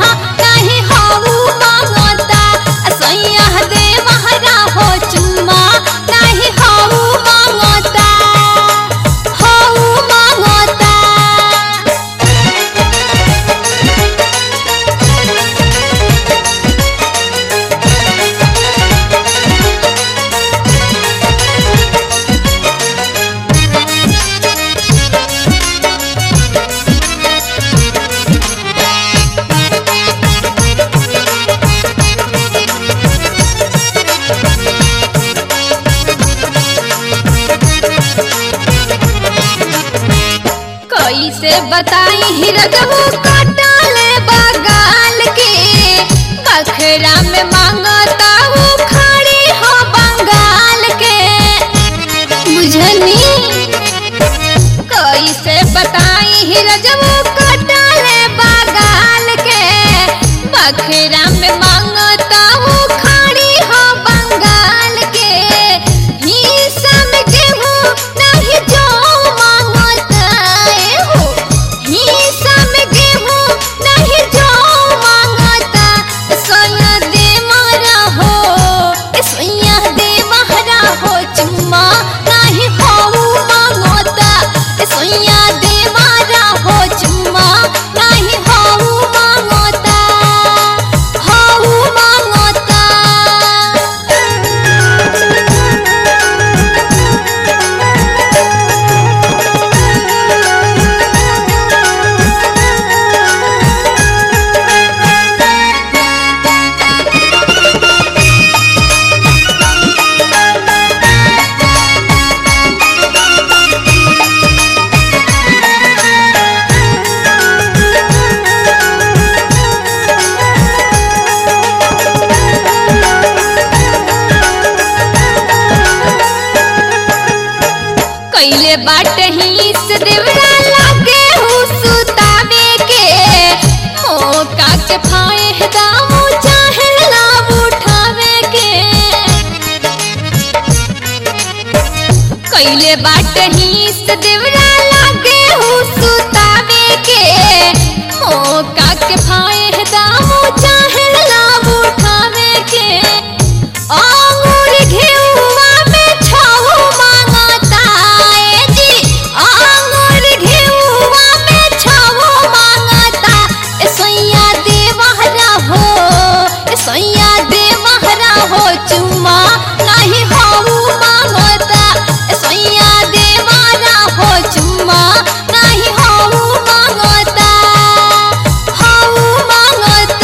नहीं हाऊ मांगता सैया देवहरा हो चुम्मा नहीं हाऊ मांगता हाऊ मांगता। कैसे बताई हिरजबू कटाले बगाल के बखरा में मांगता हूँ खड़ी हो बंगाल के बुझनी। कैसे बताई हिरजबू कटाले बगाल के बखरा में मांगता हूँ खड़ी हो बंगाल के हिस्सा में गेहूं नहीं जो मांगता हो हिस्सा में गेहूं नहीं जो मांगता सोया दे मारा हो सोया दे महरा हो चुम्मा नहीं हाऊ मांगता सोया दे मारा हो चुम्मा नहीं हाऊ मांगता हाऊ मांगता। कैले बाट हिस देवरा लागे हूँ सुतावे के मौका के फायदा चाहे लाभ उठावे के कैले बाट हिस देवरा लागे हूँ सुतावे के मौका के फायदा चाहे लाभ उठावे के अंगूर घेउआ में छाऊ मांगता जी अंगूर घेउआ में छाऊ मांगता सैया देवहरा हो चुम्मा नहीं हाऊ मांगता सैया देवहरा हो चुम्मा नहीं हाऊ मांगता हाऊ मांगता।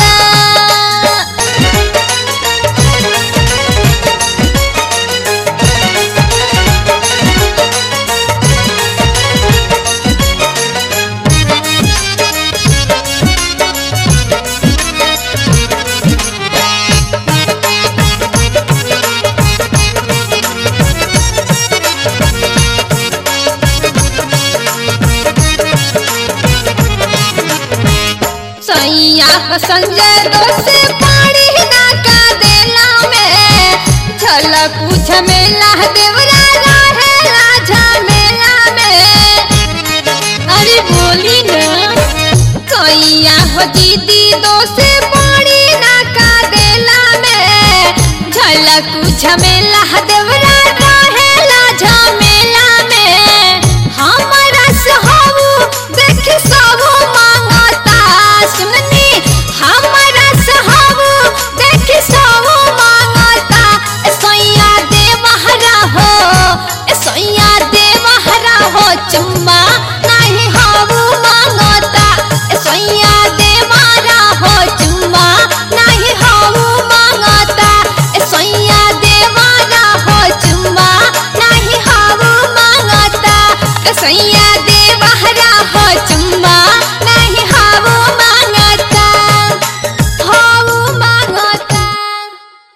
सैया संजय दोसे पानी ना का देला में झलक झमेला देवरा रहेला झमेला में अरे बोली ना सैया हो दीदी दोसे पानी ना का देला में झलक झमेला देवरा